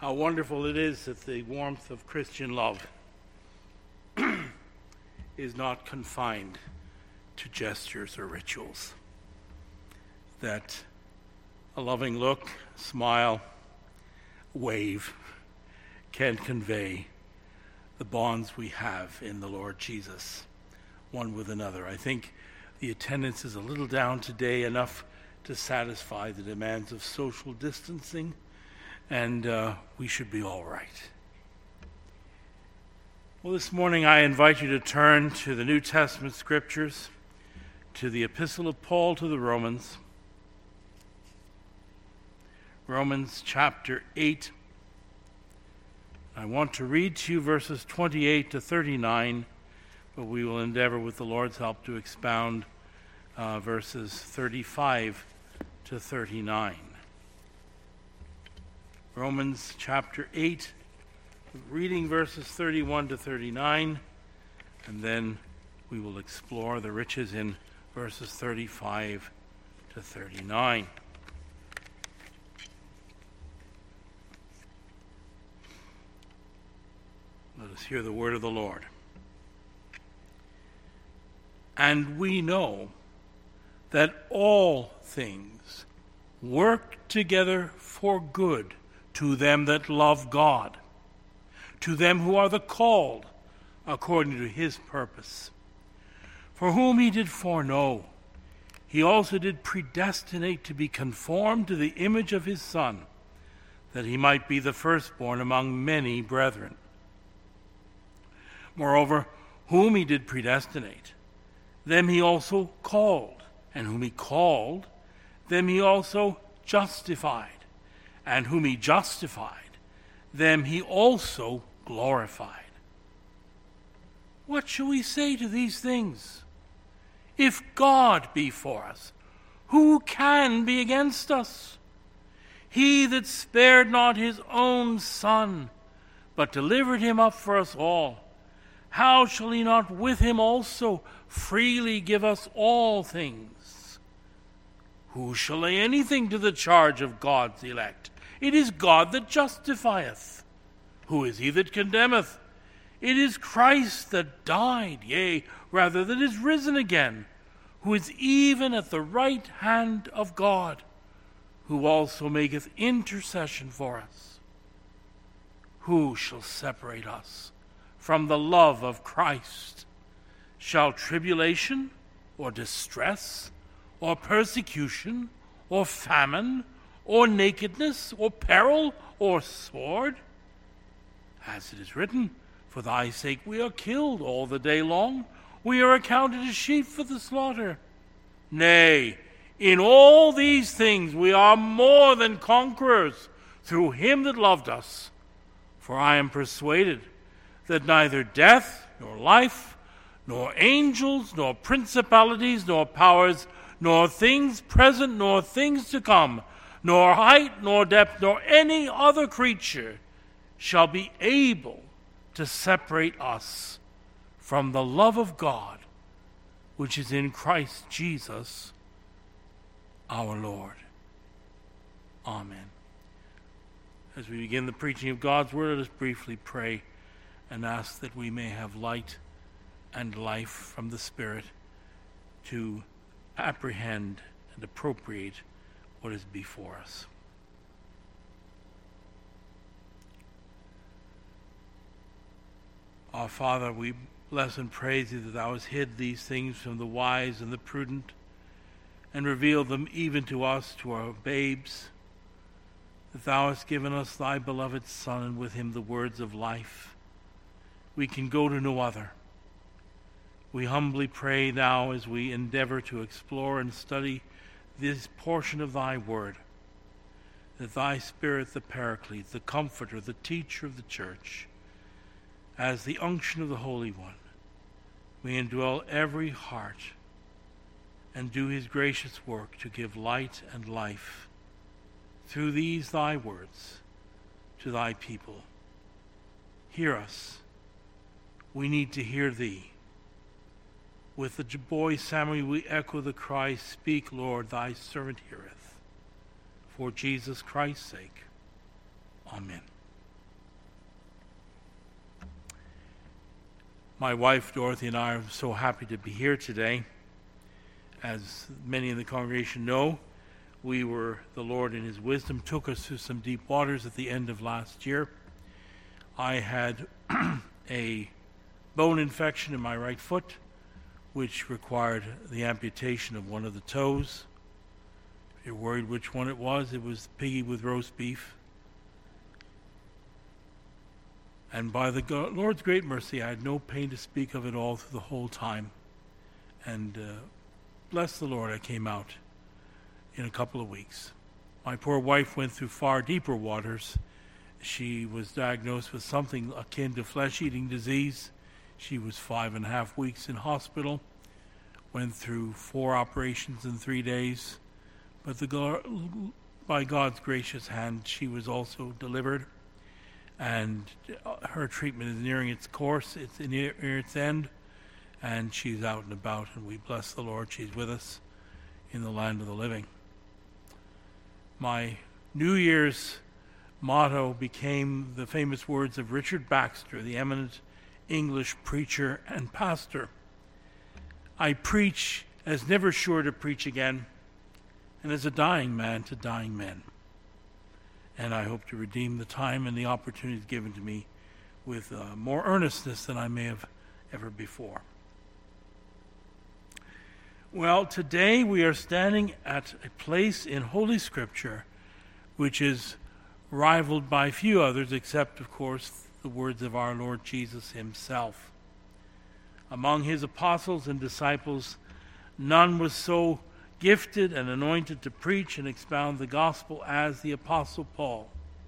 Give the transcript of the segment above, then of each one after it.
How wonderful it is that the warmth of Christian love is not confined to gestures or rituals. That a loving look, smile, wave can convey the bonds we have in the Lord Jesus, one with another. I think the attendance is a little down today, enough to satisfy the demands of social distancing, and we should be all right. Well, this morning I invite you to turn to the New Testament scriptures, to the Epistle of Paul to the Romans, Romans chapter 8. I want to read to you verses 28 to 39, but we will endeavor with the Lord's help to expound verses 35 to 39. Romans chapter 8, reading verses 31 to 39, and then we will explore the riches in verses 35 to 39. Let us hear the word of the Lord. And we know that all things work together for good to them that love God, to them who are the called according to his purpose. For whom he did foreknow, he also did predestinate to be conformed to the image of his Son, that he might be the firstborn among many brethren. Moreover, whom he did predestinate, them he also called, and whom he called, them he also justified, and whom he justified, them he also glorified. What shall we say to these things? If God be for us, who can be against us? He that spared not his own Son, but delivered him up for us all, how shall he not with him also freely give us all things? Who shall lay anything to the charge of God's elect? It is God that justifieth. Who is he that condemneth? It is Christ that died, yea, rather that is risen again, who is even at the right hand of God, who also maketh intercession for us. Who shall separate us from the love of Christ? Shall tribulation, or distress, or persecution, or famine, or nakedness, or peril, or sword? As it is written, for thy sake we are killed all the day long. We are accounted as sheep for the slaughter. Nay, in all these things we are more than conquerors through him that loved us. For I am persuaded that neither death, nor life, nor angels, nor principalities, nor powers, nor things present, nor things to come, nor height, nor depth, nor any other creature shall be able to separate us from the love of God, which is in Christ Jesus our Lord. Amen. As we begin the preaching of God's word, let us briefly pray and ask that we may have light and life from the Spirit to apprehend and appropriate what is before us. Our Father, we bless and praise thee that thou hast hid these things from the wise and the prudent, and revealed them even to us, to our babes, that thou hast given us thy beloved Son, and with him the words of life. We can go to no other. We humbly pray now, as we endeavor to explore and study this portion of thy word, that thy Spirit, the Paraclete, the Comforter, the teacher of the church, as the unction of the Holy One, may indwell every heart and do his gracious work to give light and life through these thy words to thy people. Hear us. We need to hear thee. With the boy Samuel we echo the cry, speak, Lord, thy servant heareth. For Jesus Christ's sake. Amen. My wife, Dorothy, and I are so happy to be here today. As many in the congregation know, the Lord in His wisdom took us through some deep waters at the end of last year. I had a bone infection in my right foot, which required the amputation of one of the toes. If you're worried which one it was piggy with roast beef. And by the Lord's great mercy, I had no pain to speak of at all through the whole time. And bless the Lord, I came out in a couple of weeks. My poor wife went through far deeper waters. She was diagnosed with something akin to flesh-eating disease. She was 5.5 weeks in hospital, went through 4 operations in 3 days. But by God's gracious hand, she was also delivered. And her treatment is nearing its course. It's near its end. And she's out and about, and we bless the Lord. She's with us in the land of the living. My New Year's motto became the famous words of Richard Baxter, the eminent English preacher and pastor. I preach as never sure to preach again, and as a dying man to dying men. And I hope to redeem the time and the opportunities given to me with more earnestness than I may have ever before. Well, today we are standing at a place in Holy Scripture which is rivaled by few others, except, of course, the words of our Lord Jesus Himself. Among His apostles and disciples, none was so gifted and anointed to preach and expound the gospel as the Apostle Paul.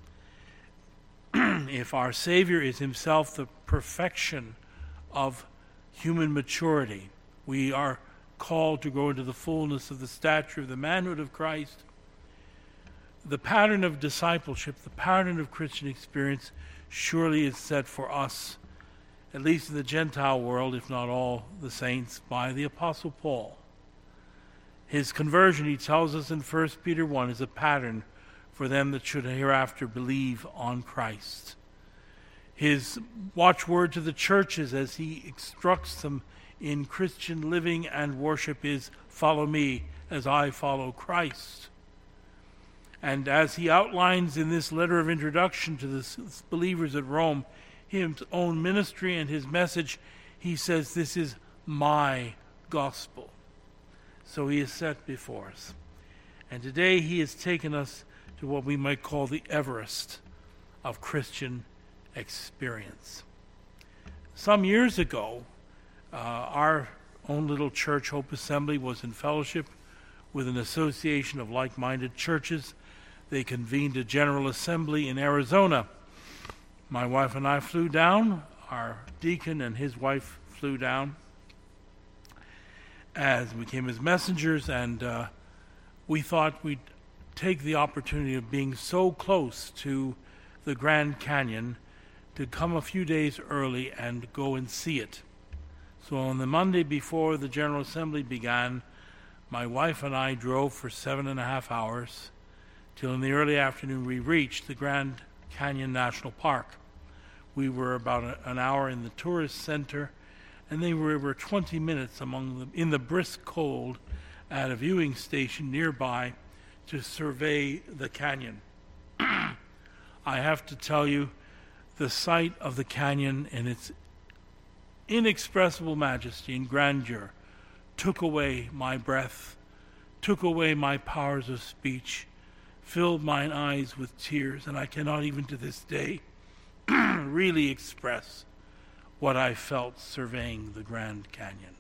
If our Savior is Himself the perfection of human maturity, we are called to grow into the fullness of the stature of the manhood of Christ. The pattern of discipleship, the pattern of Christian experience, surely is set for us, at least in the Gentile world, if not all the saints, by the Apostle Paul. His conversion, he tells us in 1 Peter 1, is a pattern for them that should hereafter believe on Christ. His watchword to the churches as he instructs them in Christian living and worship is, "Follow me as I follow Christ." And as he outlines in this letter of introduction to the believers at Rome, his own ministry and his message, he says, "This is my gospel." So he is set before us. And today he has taken us to what we might call the Everest of Christian experience. Some years ago, our own little church, Hope Assembly, was in fellowship with an association of like-minded churches. They convened a general assembly in Arizona. My wife and I flew down. Our deacon and his wife flew down as we came as messengers, and we thought we'd take the opportunity of being so close to the Grand Canyon to come a few days early and go and see it. So on the Monday before the General Assembly began, my wife and I drove for 7.5 hours till in the early afternoon we reached the Grand Canyon National Park. We were about an hour in the tourist center, and they were 20 minutes among them in the brisk cold at a viewing station nearby to survey the canyon. I have to tell you, the sight of the canyon and its inexpressible majesty and grandeur took away my breath, took away my powers of speech, filled mine eyes with tears, and I cannot even to this day really express what I felt surveying the Grand Canyon.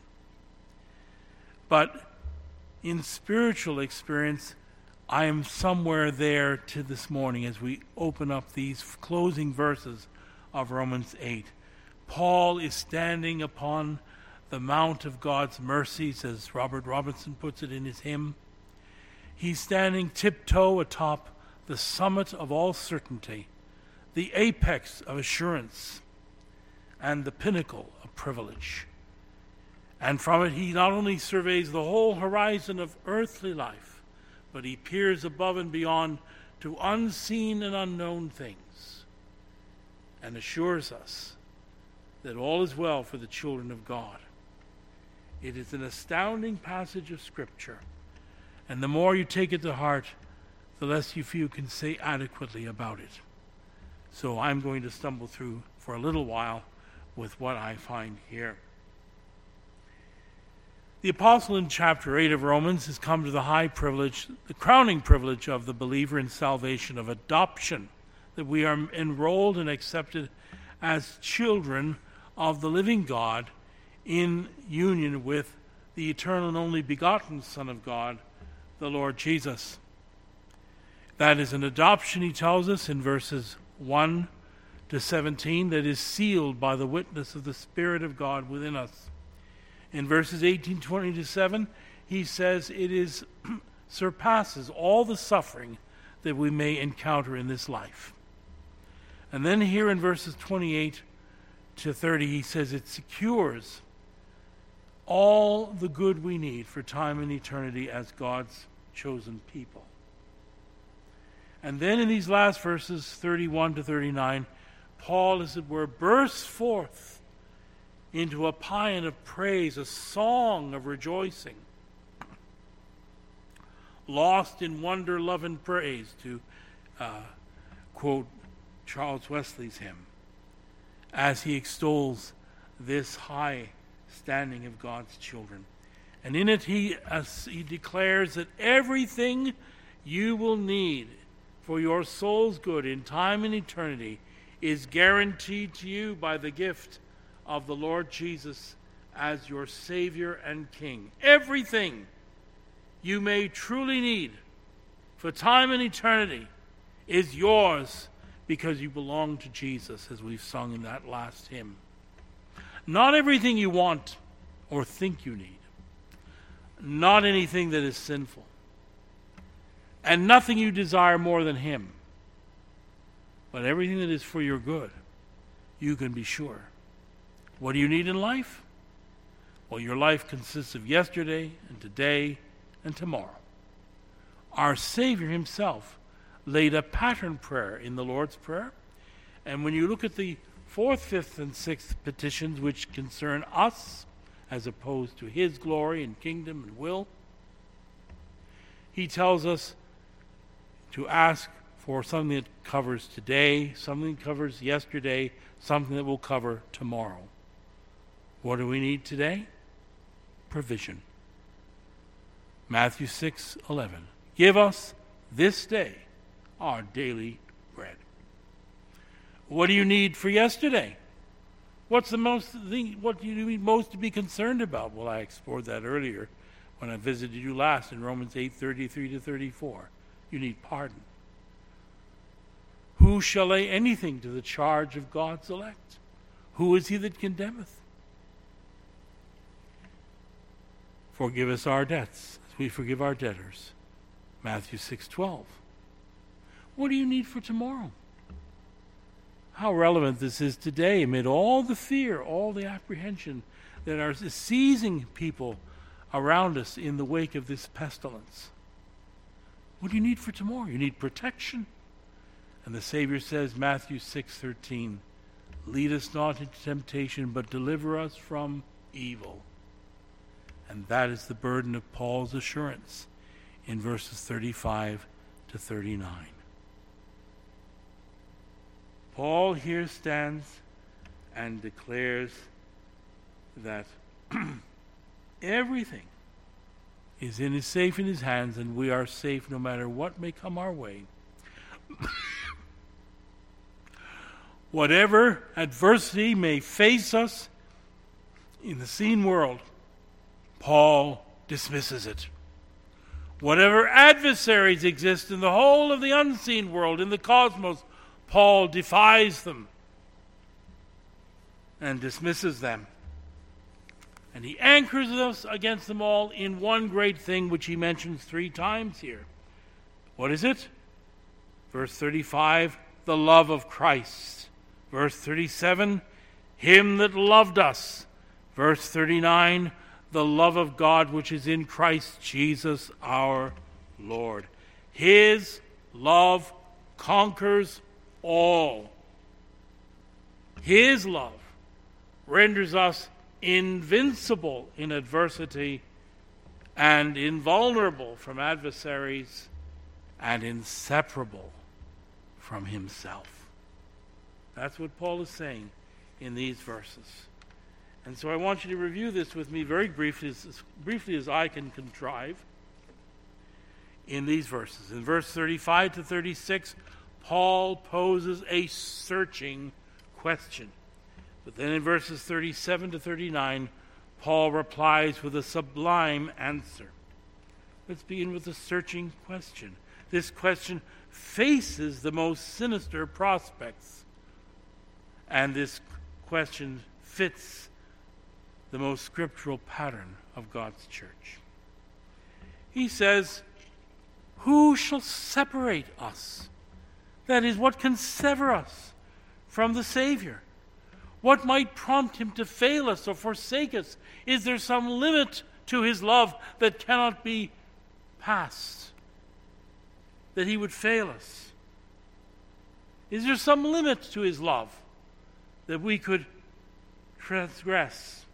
But in spiritual experience, I am somewhere there to this morning as we open up these closing verses of Romans 8. Paul is standing upon the Mount of God's mercies, as Robert Robinson puts it in his hymn. He's standing tiptoe atop the summit of all certainty, the apex of assurance, and the pinnacle of privilege. And from it he not only surveys the whole horizon of earthly life, but he peers above and beyond to unseen and unknown things and assures us that all is well for the children of God. It is an astounding passage of Scripture, and the more you take it to heart, the less you feel you can say adequately about it. So I'm going to stumble through for a little while with what I find here. The apostle in chapter 8 of Romans has come to the high privilege, the crowning privilege of the believer in salvation, of adoption, that we are enrolled and accepted as children of the living God in union with the eternal and only begotten Son of God, the Lord Jesus. That is an adoption, he tells us in verses 1 to 17, that is sealed by the witness of the Spirit of God within us. In verses 18, 20 to 7, he says it surpasses all the suffering that we may encounter in this life. And then here in verses 28 to 30, he says it secures all the good we need for time and eternity as God's chosen people. And then in these last verses, 31 to 39, Paul, as it were, bursts forth into a paean of praise, a song of rejoicing. Lost in wonder, love, and praise, to quote Charles Wesley's hymn, as he extols this high standing of God's children. And in it he declares that everything you will need for your soul's good in time and eternity is guaranteed to you by the gift of the Lord Jesus as your Savior and King. Everything you may truly need for time and eternity is yours because you belong to Jesus, as we've sung in that last hymn. Not everything you want or think you need. Not anything that is sinful. And nothing you desire more than Him. But everything that is for your good, you can be sure. What do you need in life? Well, your life consists of yesterday and today and tomorrow. Our Savior Himself laid a pattern prayer in the Lord's Prayer. And when you look at the 4th, 5th, and 6th petitions, which concern us as opposed to His glory and kingdom and will, He tells us to ask for something that covers today, something that covers yesterday, something that will cover tomorrow. What do we need today? Provision. Matthew 6:11. Give us this day our daily bread. What do you need for yesterday? What do you need most to be concerned about? Well, I explored that earlier when I visited you last in Romans 8:33 to 34. You need pardon. Who shall lay anything to the charge of God's elect? Who is he that condemneth? Forgive us our debts as we forgive our debtors. Matthew 6:12. What do you need for tomorrow? How relevant this is today amid all the fear, all the apprehension that are seizing people around us in the wake of this pestilence. What do you need for tomorrow? You need protection. And the Savior says, Matthew 6:13, lead us not into temptation, but deliver us from evil. And that is the burden of Paul's assurance in verses 35 to 39. Paul here stands and declares that everything is safe in his hands, and we are safe no matter what may come our way. Whatever adversity may face us in the seen world, Paul dismisses it. Whatever adversaries exist in the whole of the unseen world, in the cosmos, Paul defies them and dismisses them. And he anchors us against them all in one great thing which he mentions 3 times here. What is it? Verse 35, the love of Christ. Verse 37, him that loved us. Verse 39, the love of God which is in Christ Jesus our Lord. His love conquers all. His love renders us invincible in adversity and invulnerable from adversaries and inseparable from himself. That's what Paul is saying in these verses. And so I want you to review this with me very briefly as I can contrive in these verses. In verse 35 to 36, Paul poses a searching question. But then in verses 37 to 39, Paul replies with a sublime answer. Let's begin with the searching question. This question faces the most sinister prospects, and this question fits the most scriptural pattern of God's church. He says, "Who shall separate us?" That is, what can sever us from the Savior? What might prompt him to fail us or forsake us? Is there some limit to his love that cannot be passed? That he would fail us? Is there some limit to his love that we could transgress?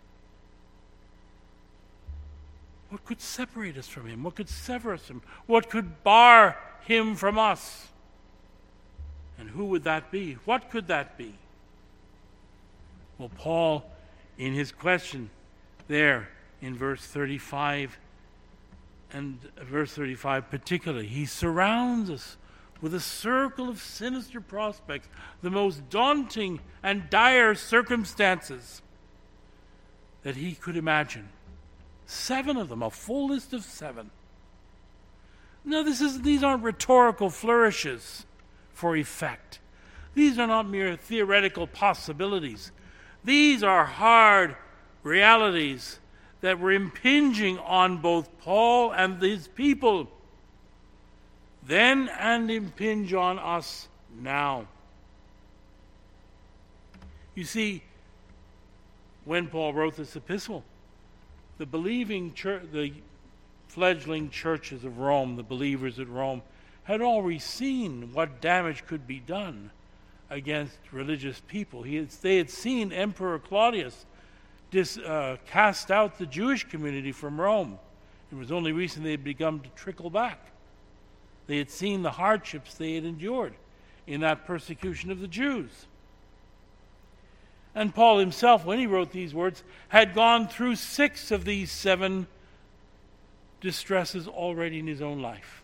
What could separate us from him? What could sever us from him? What could bar him from us? And who would that be? What could that be? Well, Paul, in his question there in verse 35, and verse 35 particularly, he surrounds us with a circle of sinister prospects, the most daunting and dire circumstances that he could imagine. 7 of them, a full list of 7. No, these aren't rhetorical flourishes for effect. These are not mere theoretical possibilities. These are hard realities that were impinging on both Paul and his people then and impinge on us now. You see, when Paul wrote this epistle, the believing church, the fledgling churches of Rome, the believers at Rome, had already seen what damage could be done against religious people. They had seen Emperor Claudius cast out the Jewish community from Rome. It was only recently they had begun to trickle back. They had seen the hardships they had endured in that persecution of the Jews. And Paul himself, when he wrote these words, had gone through 6 of these 7 distresses already in his own life.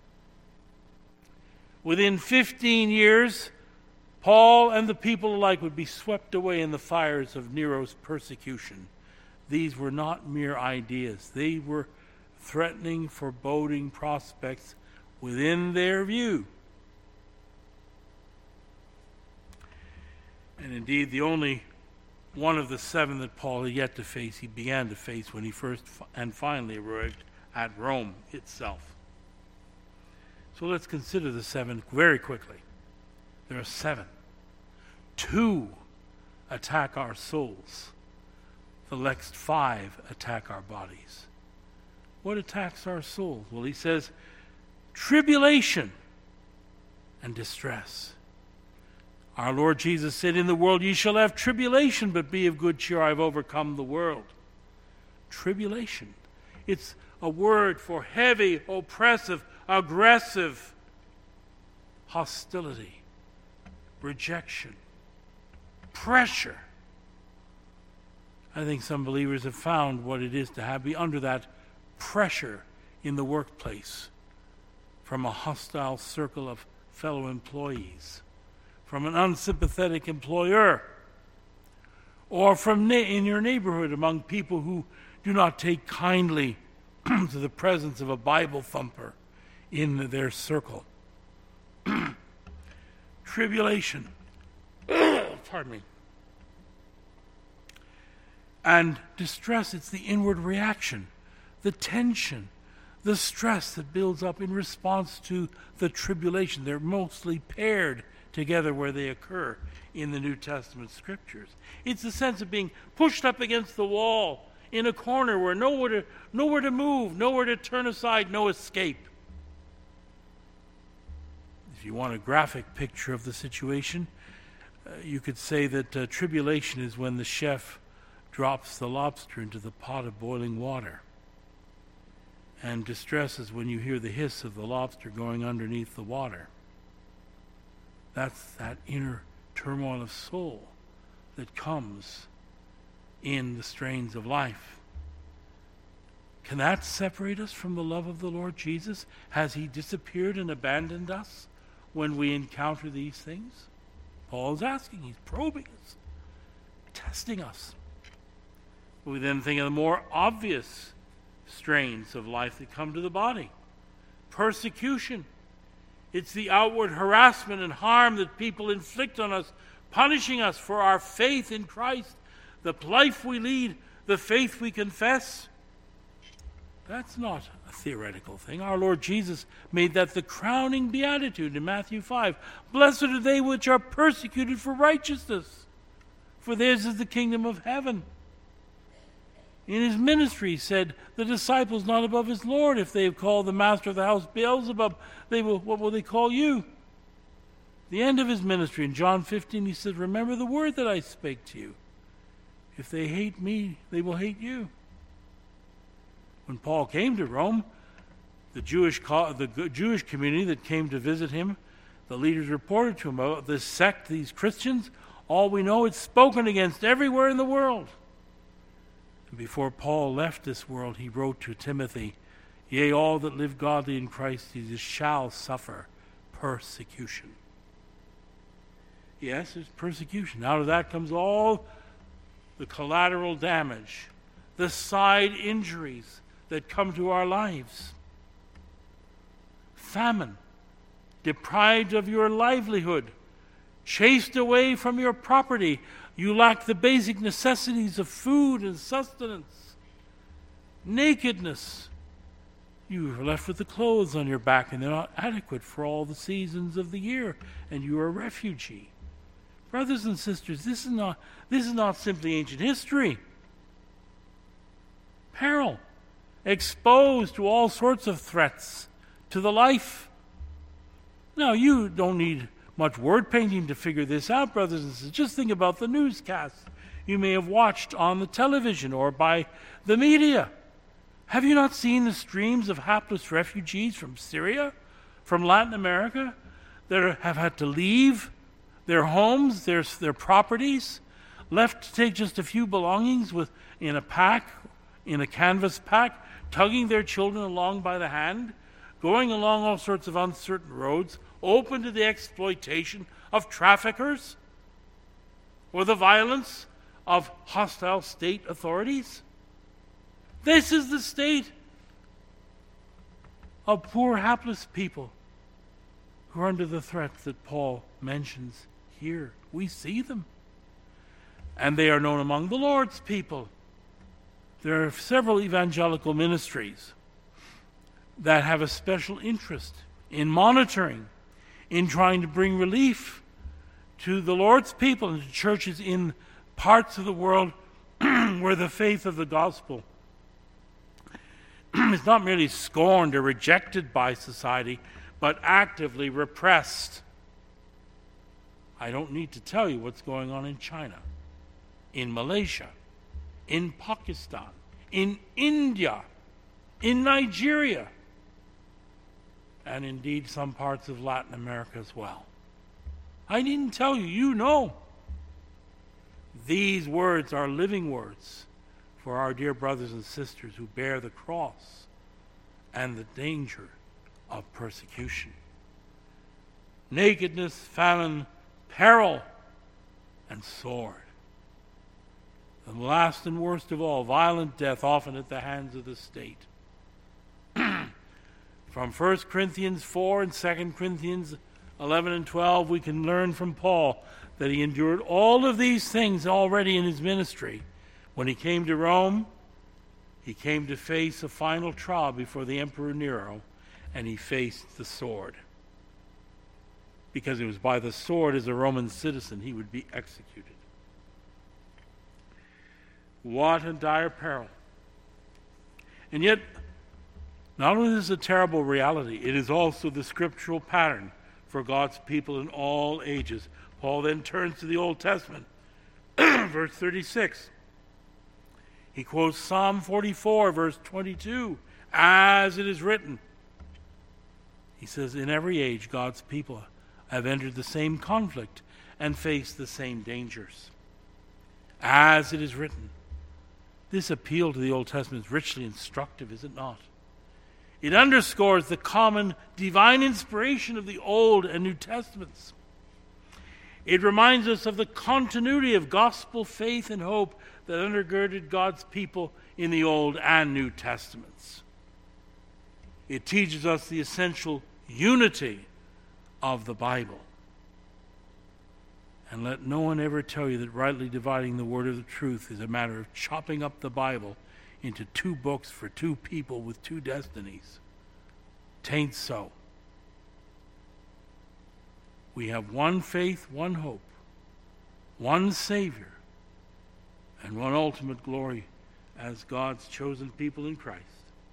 Within 15 years, Paul and the people alike would be swept away in the fires of Nero's persecution. These were not mere ideas. They were threatening, foreboding prospects within their view. And indeed, the only one of the 7 that Paul had yet to face, he began to face when he first and finally arrived at Rome itself. So let's consider the 7 very quickly. There are 7. 2 attack our souls. The next 5 attack our bodies. What attacks our souls? Well, he says, tribulation and distress. Our Lord Jesus said, "In the world ye shall have tribulation, but be of good cheer, I have overcome the world." Tribulation. It's a word for heavy, oppressive, aggressive hostility, rejection, pressure. I think some believers have found what it is to be under that pressure in the workplace from a hostile circle of fellow employees, from an unsympathetic employer, or from in your neighborhood among people who do not take kindly to the presence of a Bible thumper in their circle. Tribulation. Pardon me. And distress, it's the inward reaction, the tension, the stress that builds up in response to the tribulation. They're mostly paired together where they occur in the New Testament scriptures. It's the sense of being pushed up against the wall in a corner where nowhere to move, nowhere to turn aside, no escape. If you want a graphic picture of the situation, You could say that tribulation is when the chef drops the lobster into the pot of boiling water. And distress is when you hear the hiss of the lobster going underneath the water. That's that inner turmoil of soul that comes in the strains of life. Can that separate us from the love of the Lord Jesus? Has he disappeared and abandoned us when we encounter these things? Paul is asking, he's probing us, testing us. We then think of the more obvious strains of life that come to the body. Persecution. It's the outward harassment and harm that people inflict on us, punishing us for our faith in Christ, the life we lead, the faith we confess. That's not a theoretical thing. Our Lord Jesus made that the crowning beatitude in Matthew 5. Blessed are they which are persecuted for righteousness, for theirs is the kingdom of heaven. In his ministry, he said, the disciples not above his Lord. If they have called the master of the house Beelzebub, what will they call you? The end of his ministry, in John 15, he said, remember the word that I spake to you. If they hate me, they will hate you. When Paul came to Rome, the Jewish community that came to visit him, the leaders reported to him about this sect, these Christians. All we know, it's spoken against everywhere in the world. And before Paul left this world, he wrote to Timothy, yea, all that live godly in Christ Jesus shall suffer persecution. Yes, there's persecution. Out of that comes all the collateral damage, the side injuries that come to our lives. Famine, deprived of your livelihood, chased away from your property. You lack the basic necessities of food and sustenance. Nakedness. You are left with the clothes on your back and they're not adequate for all the seasons of the year, and you are a refugee. Brothers and sisters, this is not simply ancient history. Peril. Exposed to all sorts of threats to the life. Now, you don't need much word painting to figure this out, brothers and sisters. Just think about the newscasts you may have watched on the television or by the media. Have you not seen the streams of hapless refugees from Syria, from Latin America, that have had to leave their homes, their properties, left to take just a few belongings in a canvas pack, tugging their children along by the hand, going along all sorts of uncertain roads, open to the exploitation of traffickers or the violence of hostile state authorities? This is the state of poor, hapless people who are under the threats that Paul mentions here. We see them. And they are known among the Lord's people. There are several evangelical ministries that have a special interest in monitoring, in trying to bring relief to the Lord's people and to churches in parts of the world where the faith of the gospel is not merely scorned or rejected by society, but actively repressed. I don't need to tell you what's going on in China, in Malaysia, in Pakistan, in India, in Nigeria, and indeed some parts of Latin America as well. I needn't tell you, you know. These words are living words for our dear brothers and sisters who bear the cross and the danger of persecution. Nakedness, famine, peril, and sword. And last and worst of all, violent death, often at the hands of the state. From 1 Corinthians 4 and 2 Corinthians 11 and 12, we can learn from Paul that he endured all of these things already in his ministry. When he came to Rome, he came to face a final trial before the Emperor Nero, and he faced the sword. Because it was by the sword, as a Roman citizen, he would be executed. What a dire peril. And yet, not only is it a terrible reality, it is also the scriptural pattern for God's people in all ages. Paul then turns to the Old Testament. Verse 36. He quotes Psalm 44, verse 22, as it is written. He says, in every age, God's people have entered the same conflict and faced the same dangers. As it is written. This appeal to the Old Testament is richly instructive, is it not? It underscores the common divine inspiration of the Old and New Testaments. It reminds us of the continuity of gospel faith and hope that undergirded God's people in the Old and New Testaments. It teaches us the essential unity of the Bible. And let no one ever tell you that rightly dividing the word of the truth is a matter of chopping up the Bible into two books for two people with two destinies. 'Tain't so. We have one faith, one hope, one Savior, and one ultimate glory as God's chosen people in Christ.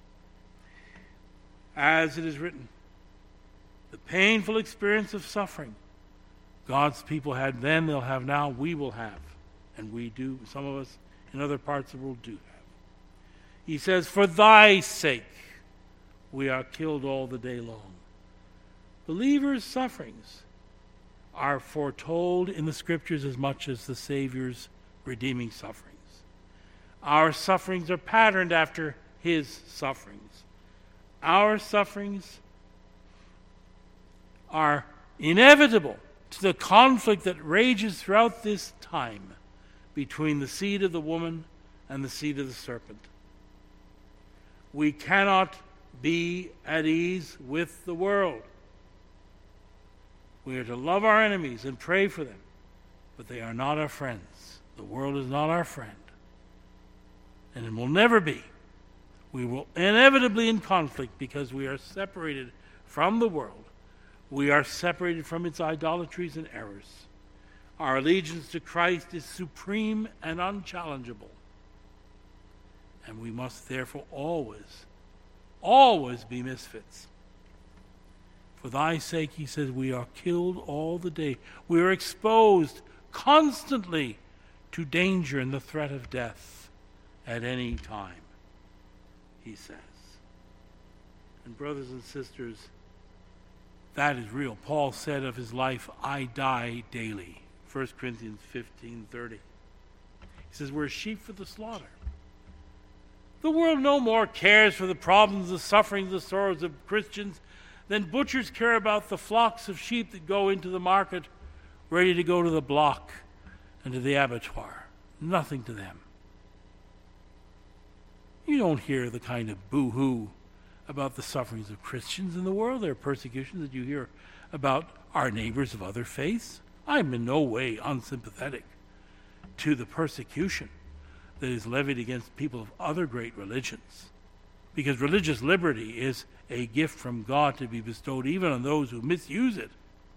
As it is written, the painful experience of suffering God's people had then, they'll have now, we will have. And we do, some of us in other parts of the world do have. He says, for thy sake we are killed all the day long. Believers' sufferings are foretold in the Scriptures as much as the Savior's redeeming sufferings. Our sufferings are patterned after his sufferings. Our sufferings are inevitable to the conflict that rages throughout this time between the seed of the woman and the seed of the serpent. We cannot be at ease with the world. We are to love our enemies and pray for them, but they are not our friends. The world is not our friend, and it will never be. We will inevitably in conflict because we are separated from the world. We are separated from its idolatries and errors. Our allegiance to Christ is supreme and unchallengeable. And we must therefore always be misfits. For thy sake, he says, we are killed all the day. We are exposed constantly to danger and the threat of death at any time, he says. And brothers and sisters, that is real. Paul said of his life, I die daily. 1 Corinthians 15:30. He says, we're sheep for the slaughter. The world no more cares for the problems, the sufferings, the sorrows of Christians than butchers care about the flocks of sheep that go into the market ready to go to the block and to the abattoir. Nothing to them. You don't hear the kind of boo-hoo about the sufferings of Christians in the world. There are persecutions that you hear about our neighbors of other faiths. I'm in no way unsympathetic to the persecution that is levied against people of other great religions, because religious liberty is a gift from God to be bestowed even on those who misuse it.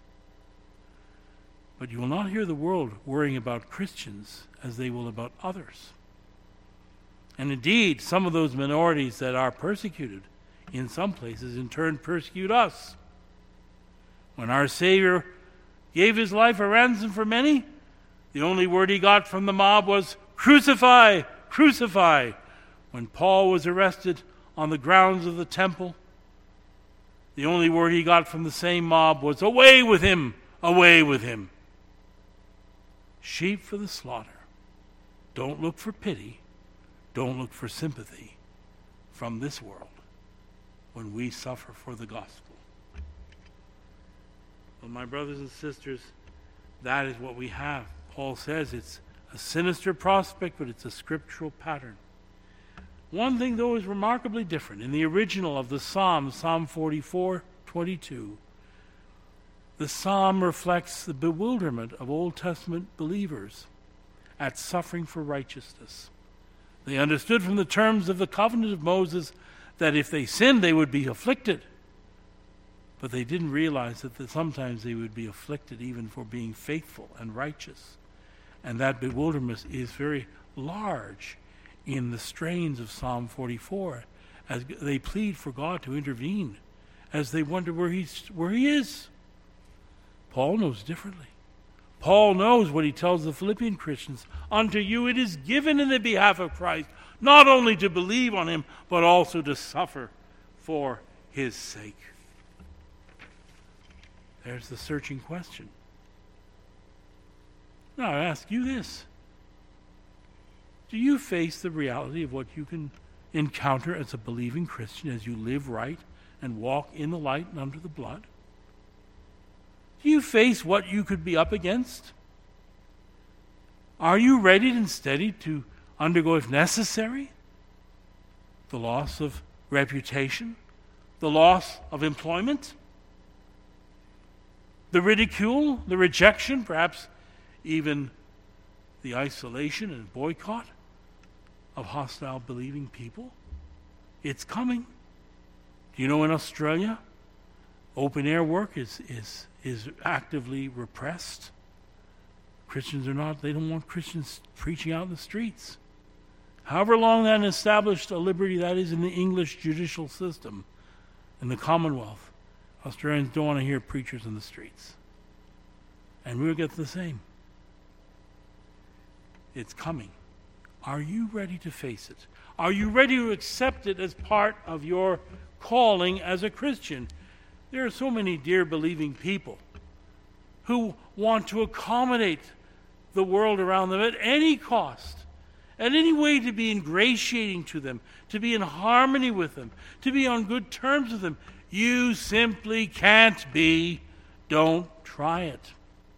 But you will not hear the world worrying about Christians as they will about others. And indeed, some of those minorities that are persecuted in some places in turn persecute us. When our Savior gave his life a ransom for many, the only word he got from the mob was, crucify, crucify. When Paul was arrested on the grounds of the temple, the only word he got from the same mob was, away with him, away with him. Sheep for the slaughter. Don't look for pity. Don't look for sympathy from this world when we suffer for the gospel. Well, my brothers and sisters, that is what we have. Paul says it's a sinister prospect, but it's a scriptural pattern. One thing, though, is remarkably different. In the original of the Psalm, Psalm 44:22, the Psalm reflects the bewilderment of Old Testament believers at suffering for righteousness. They understood from the terms of the covenant of Moses that if they sinned, they would be afflicted. But they didn't realize that sometimes they would be afflicted even for being faithful and righteous. And that bewilderment is very large in the strains of Psalm 44 as they plead for God to intervene, as they wonder where he is. Paul knows differently. Paul knows what he tells the Philippian Christians. Unto you it is given in the behalf of Christ, not only to believe on him, but also to suffer for his sake. There's the searching question. Now I ask you this. Do you face the reality of what you can encounter as a believing Christian as you live right and walk in the light and under the blood? Do you face what you could be up against? Are you ready and steady to undergo, if necessary, the loss of reputation, the loss of employment, the ridicule, the rejection, perhaps even the isolation and boycott of hostile believing people? It's coming. Do you know in Australia, open air work is actively repressed? Christians they don't want Christians preaching out in the streets. However long that established a liberty that is in the English judicial system, in the Commonwealth, Australians don't want to hear preachers in the streets. And we'll get the same. It's coming. Are you ready to face it? Are you ready to accept it as part of your calling as a Christian? There are so many dear believing people who want to accommodate the world around them at any cost, at any way to be ingratiating to them, to be in harmony with them, to be on good terms with them. You simply can't be. Don't try it.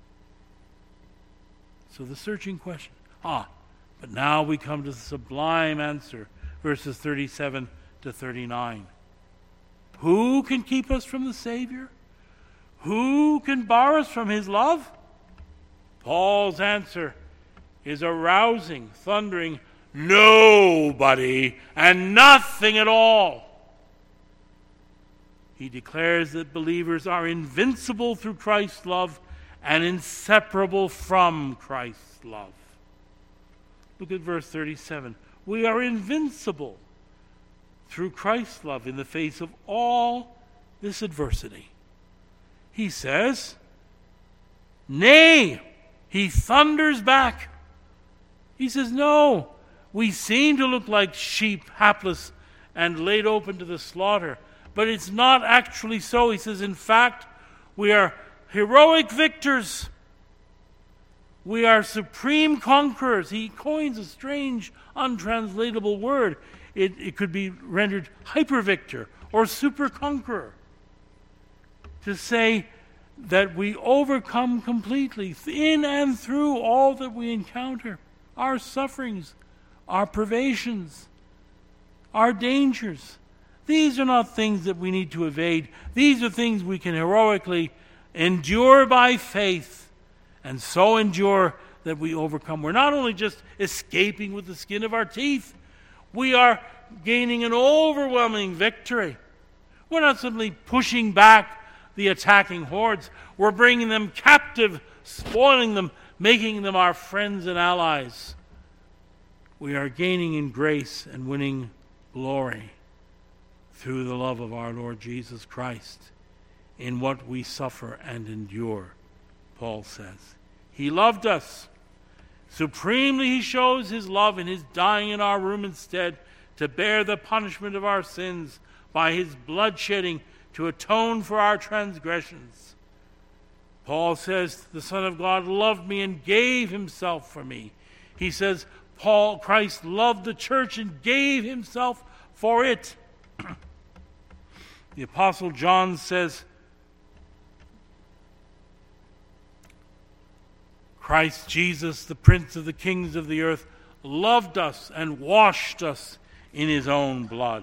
So the searching question. But now we come to the sublime answer, verses 37 to 39. Who can keep us from the Savior? Who can bar us from his love? Paul's answer is a rousing, thundering, nobody and nothing at all. He declares that believers are invincible through Christ's love and inseparable from Christ's love. Look at verse 37. We are invincible through Christ's love in the face of all this adversity. He says, nay, he thunders back. He says, no, we seem to look like sheep, hapless and laid open to the slaughter. But it's not actually so. He says, in fact, we are heroic victors. We are supreme conquerors. He coins a strange, untranslatable word. It could be rendered hyper-victor or super-conqueror. To say that we overcome completely in and through all that we encounter. Our sufferings, our privations, our dangers. These are not things that we need to evade. These are things we can heroically endure by faith. And so endure that we overcome. We're not only just escaping with the skin of our teeth, we are gaining an overwhelming victory. We're not simply pushing back the attacking hordes. We're bringing them captive, spoiling them, making them our friends and allies. We are gaining in grace and winning glory through the love of our Lord Jesus Christ in what we suffer and endure, Paul says. He loved us. Supremely he shows his love in his dying in our room instead to bear the punishment of our sins by his blood shedding to atone for our transgressions. Paul says, the Son of God loved me and gave himself for me. He says, Christ loved the church and gave himself for it. The Apostle John says, Christ Jesus, the Prince of the kings of the earth, loved us and washed us in his own blood.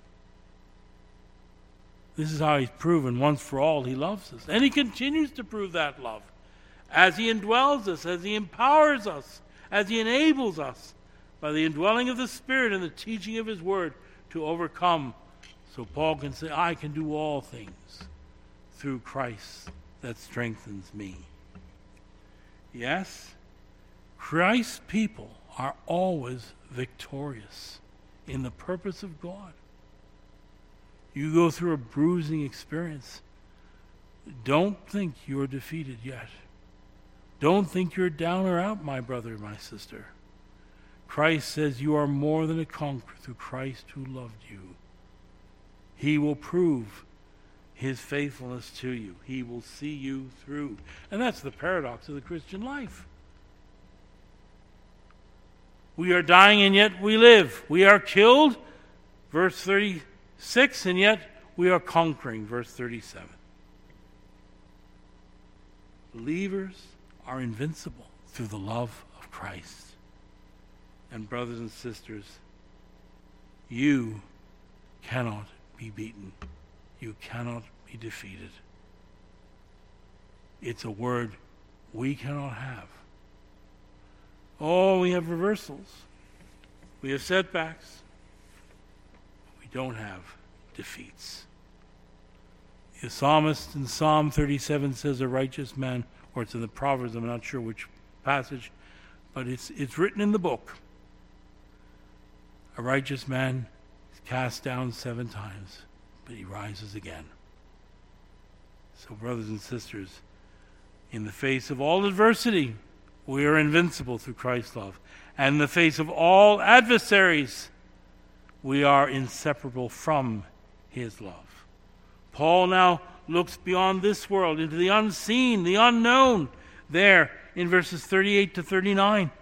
This is how he's proven once for all he loves us. And he continues to prove that love as he indwells us, as he empowers us, as he enables us by the indwelling of the Spirit and the teaching of his word to overcome. So Paul can say, I can do all things through Christ that strengthens me. Yes, Christ's people are always victorious in the purpose of God. You go through a bruising experience, Don't think you're defeated yet. Don't think you're down or out, my brother, my sister. Christ says you are more than a conqueror through Christ who loved you. He will prove his faithfulness to you. He will see you through. And that's the paradox of the Christian life. We are dying and yet we live. We are killed, verse 36, and yet we are conquering, verse 37. Believers are invincible through the love of Christ. And brothers and sisters, you cannot be beaten. You cannot be defeated. It's a word we cannot have. Oh, we have reversals. We have setbacks. We don't have defeats. The psalmist in Psalm 37 says a righteous man, or it's in the Proverbs, I'm not sure which passage, but it's written in the book. A righteous man is cast down 7 times, but he rises again. So, brothers and sisters, in the face of all adversity, we are invincible through Christ's love. And in the face of all adversaries, we are inseparable from his love. Paul now looks beyond this world into the unseen, the unknown, there in verses 38 to 39.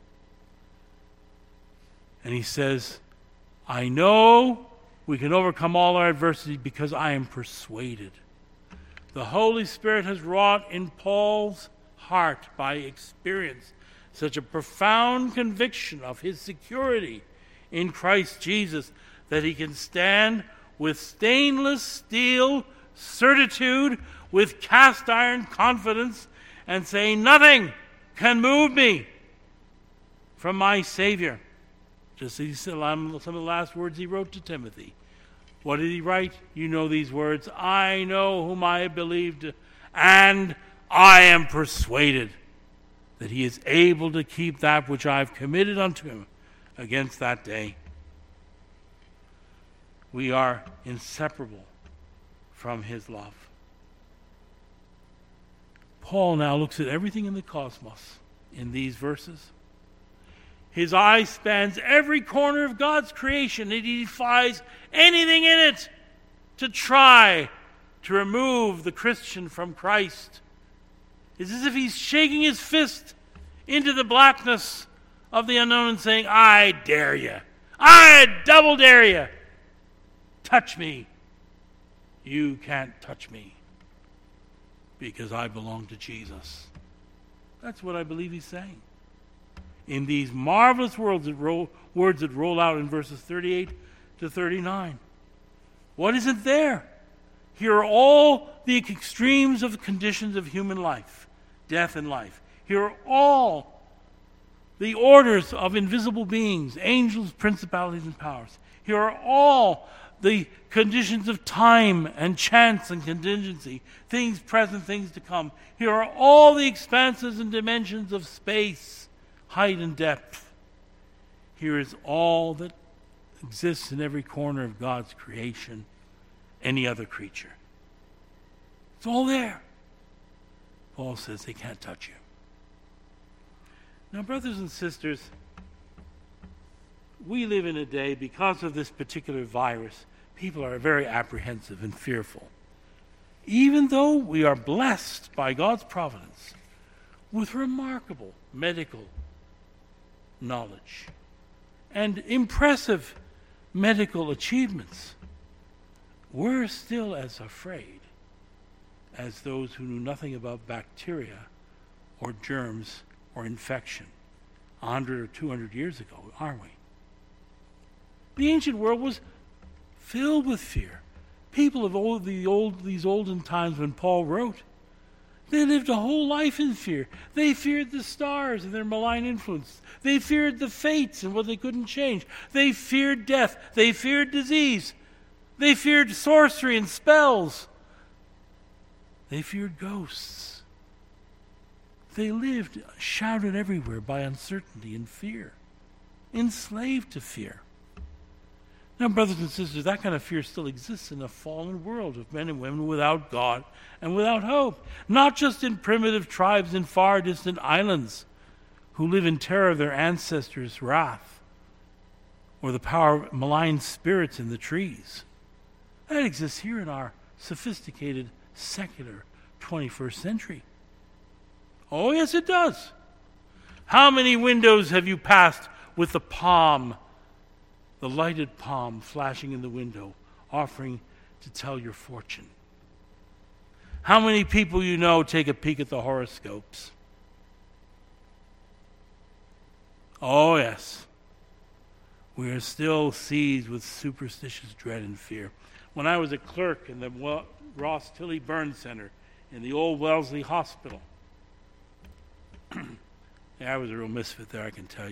And he says, I know we can overcome all our adversity because I am persuaded. The Holy Spirit has wrought in Paul's heart by experience such a profound conviction of his security in Christ Jesus that he can stand with stainless steel certitude, with cast iron confidence, and say, nothing can move me from my Savior. Just as he said, some of the last words he wrote to Timothy. What did he write? You know these words, I know whom I have believed, and I am persuaded that he is able to keep that which I have committed unto him against that day. We are inseparable from his love. Paul now looks at everything in the cosmos in these verses. His eye spans every corner of God's creation, and he defies anything in it to try to remove the Christian from Christ. It's as if he's shaking his fist into the blackness of the unknown and saying, I dare you. I double dare you. Touch me. You can't touch me because I belong to Jesus. That's what I believe he's saying. In these marvelous words that roll out in verses 38 to 39. What isn't there? Here are all the extremes of the conditions of human life, death and life. Here are all the orders of invisible beings, angels, principalities, and powers. Here are all the conditions of time and chance and contingency, things present, things to come. Here are all the expanses and dimensions of space, height and depth. Here is all that exists in every corner of God's creation, any other creature. It's all there. Paul says they can't touch you. Now, brothers and sisters, we live in a day, because of this particular virus, people are very apprehensive and fearful. Even though we are blessed by God's providence with remarkable medical knowledge and impressive medical achievements, we're still as afraid as those who knew nothing about bacteria or germs or infection 100 or 200 years ago, aren't we? The ancient world was filled with fear. People of these olden times when Paul wrote, they lived a whole life in fear. They feared the stars and their malign influence. They feared the fates and what they couldn't change. They feared death. They feared disease. They feared sorcery and spells. They feared ghosts. They lived shrouded everywhere by uncertainty and fear, enslaved to fear. Now, brothers and sisters, that kind of fear still exists in a fallen world of men and women without God and without hope. Not just in primitive tribes in far distant islands who live in terror of their ancestors' wrath or the power of malign spirits in the trees. That exists here in our sophisticated, secular 21st century. Oh, yes, it does. How many windows have you passed with the lighted palm flashing in the window, offering to tell your fortune? How many people you know take a peek at the horoscopes? Oh, yes. We are still seized with superstitious dread and fear. When I was a clerk in the Ross Tilley Burn Center in the old Wellesley Hospital, I was a real misfit there, I can tell you.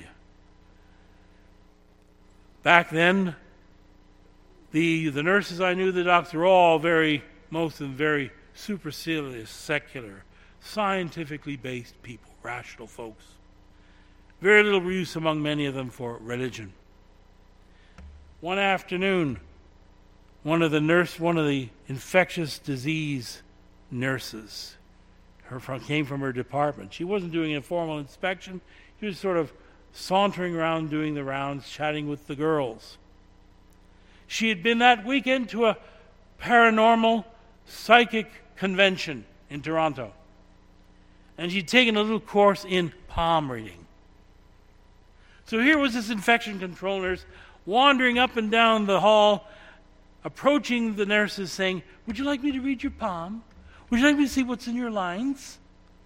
Back then, the nurses I knew, the doctors, were all most of them very supercilious, secular, scientifically based people, rational folks. Very little use among many of them for religion. One afternoon, one of the infectious disease nurses came from her department. She wasn't doing a formal inspection. She was sort of sauntering around doing the rounds, chatting with the girls. She had been that weekend to a paranormal psychic convention in Toronto. And she'd taken a little course in palm reading. So here was this infection control nurse wandering up and down the hall, approaching the nurses saying, "Would you like me to read your palm? Would you like me to see what's in your lines?"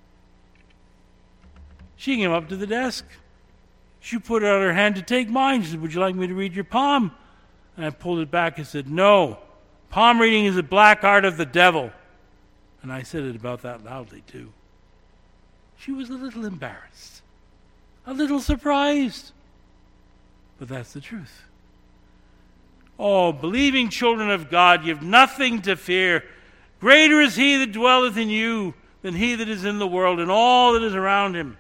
She came up to the desk. She put out her hand to take mine. She said, "Would you like me to read your palm?" And I pulled it back and said, "No, palm reading is a black art of the devil." And I said it about that loudly too. She was a little embarrassed, a little surprised. But that's the truth. Oh, believing children of God, you have nothing to fear. Greater is he that dwelleth in you than he that is in the world and all that is around him.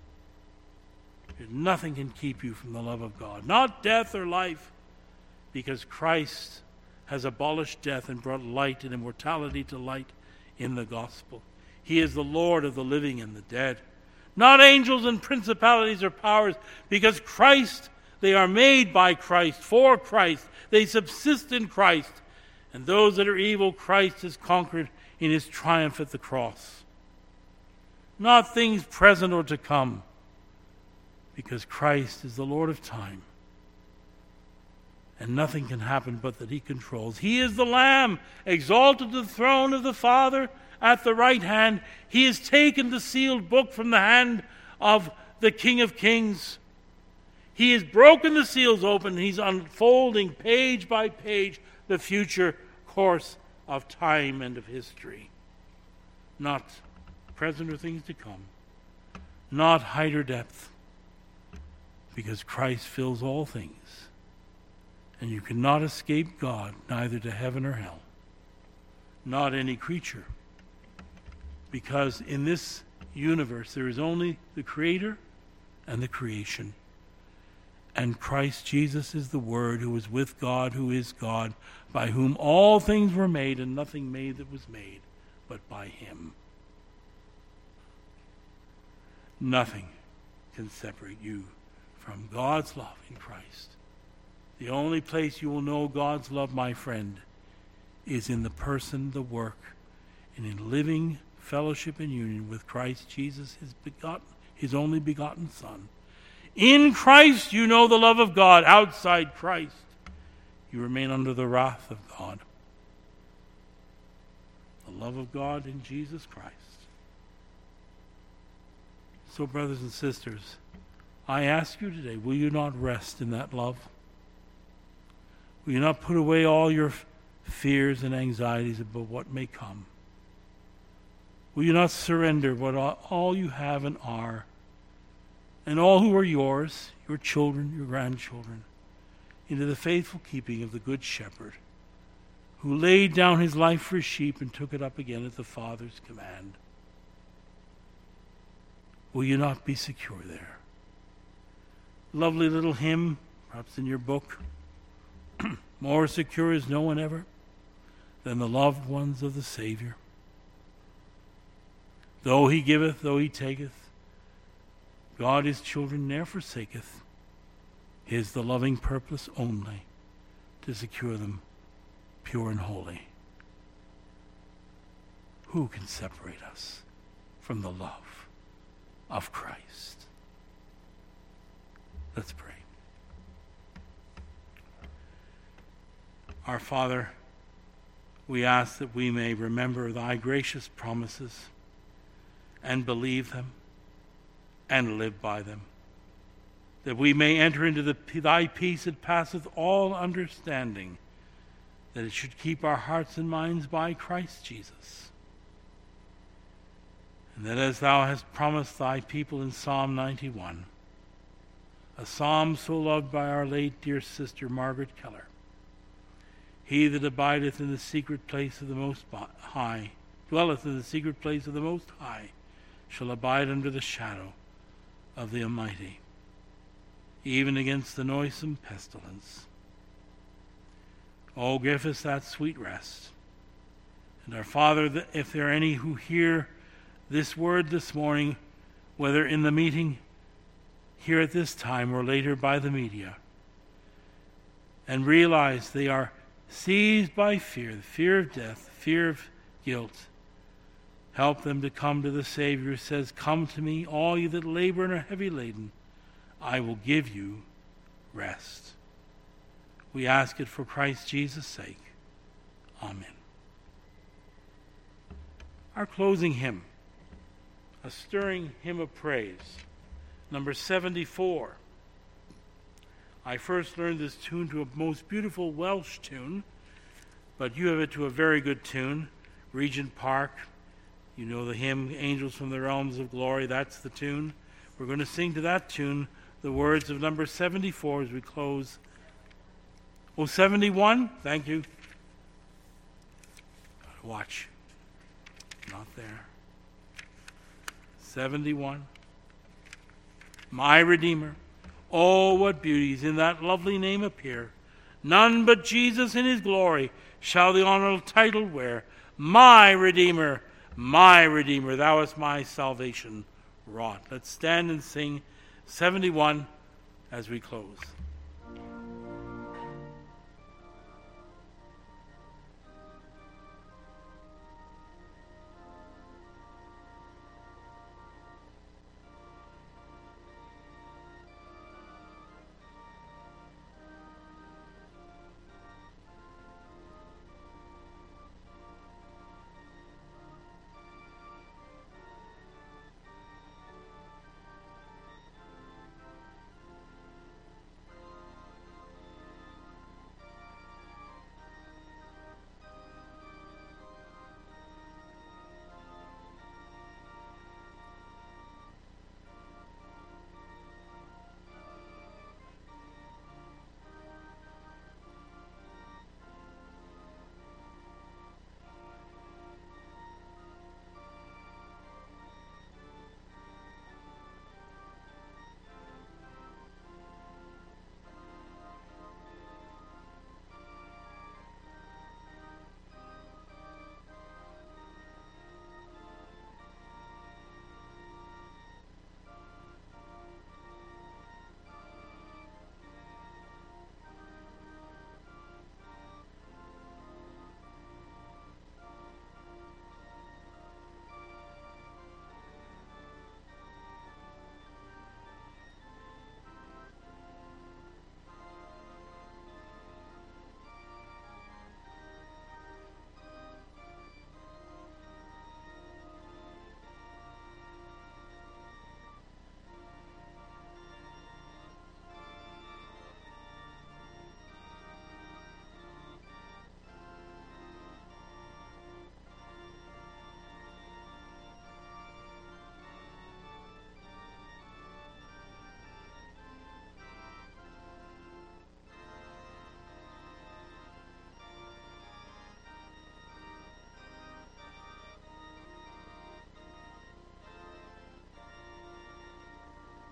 Nothing can keep you from the love of God, not death or life, because Christ has abolished death and brought light and immortality to light in the gospel. He is the Lord of the living and the dead. Not angels and principalities or powers, because Christ, they are made by Christ, for Christ. They subsist in Christ. And those that are evil, Christ has conquered in his triumph at the cross. Not things present or to come, because Christ is the Lord of time. And nothing can happen but that he controls. He is the Lamb, exalted to the throne of the Father at the right hand. He has taken the sealed book from the hand of the King of Kings. He has broken the seals open. He's unfolding page by page the future course of time and of history. Not present or things to come. Not height or depth. Because Christ fills all things. And you cannot escape God, neither to heaven or hell. Not any creature. Because in this universe there is only the Creator and the creation. And Christ Jesus is the Word, who is with God, who is God, by whom all things were made, and nothing made that was made, but by him. Nothing can separate you from God's love in Christ. The only place you will know God's love, my friend, is in the person, the work, and in living fellowship and union with Christ Jesus, his only begotten Son. In Christ you know the love of God. Outside Christ you remain under the wrath of God. The love of God in Jesus Christ. So, brothers and sisters, I ask you today, will you not rest in that love? Will you not put away all your fears and anxieties about what may come? Will you not surrender what all you have and are, and all who are yours, your children, your grandchildren, into the faithful keeping of the Good Shepherd, who laid down his life for his sheep and took it up again at the Father's command? Will you not be secure there? Lovely little hymn, perhaps in your book, More secure is no one ever than the loved ones of the Savior. Though he giveth, though he taketh, God his children ne'er forsaketh. His the loving purpose only to secure them pure and holy. Who can separate us from the love of Christ? Let's pray. Our Father, we ask that we may remember thy gracious promises and believe them and live by them, that we may enter into thy peace that passeth all understanding, that it should keep our hearts and minds by Christ Jesus. And that as thou hast promised thy people in Psalm 91, a psalm so loved by our late dear sister Margaret Keller, he that abideth in the secret place of the Most High, dwelleth in the secret place of the Most High, shall abide under the shadow of the Almighty, even against the noisome pestilence. Oh, give us that sweet rest. And our Father, if there are any who hear this word this morning, whether in the meeting here at this time or later by the media, and realize they are seized by fear, the fear of death, fear of guilt, help them to come to the Savior who says, "Come to me, all you that labor and are heavy laden, I will give you rest." We ask it for Christ Jesus' sake. Amen. Our closing hymn, a stirring hymn of praise, number 74. I first learned this tune to a most beautiful Welsh tune, but you have it to a very good tune, Regent Park. You know the hymn, Angels from the Realms of Glory, that's the tune. We're going to sing to that tune the words of number 74 as we close. Oh, 71? Thank you. Gotta watch. Not there. 71. My Redeemer. Oh, what beauties in that lovely name appear. None but Jesus in his glory shall the honorable title wear. My Redeemer, thou hast my salvation wrought. Let's stand and sing 71 as we close.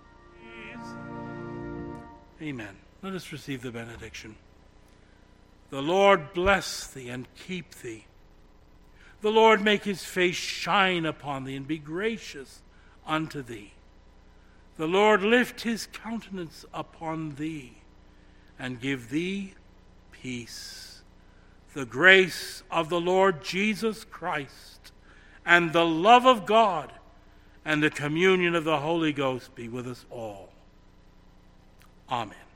Amen. Let us receive the benediction. The Lord bless thee and keep thee. The Lord make his face shine upon thee and be gracious unto thee. The Lord lift his countenance upon thee and give thee peace. The grace of the Lord Jesus Christ and the love of God and the communion of the Holy Ghost be with us all. Amen.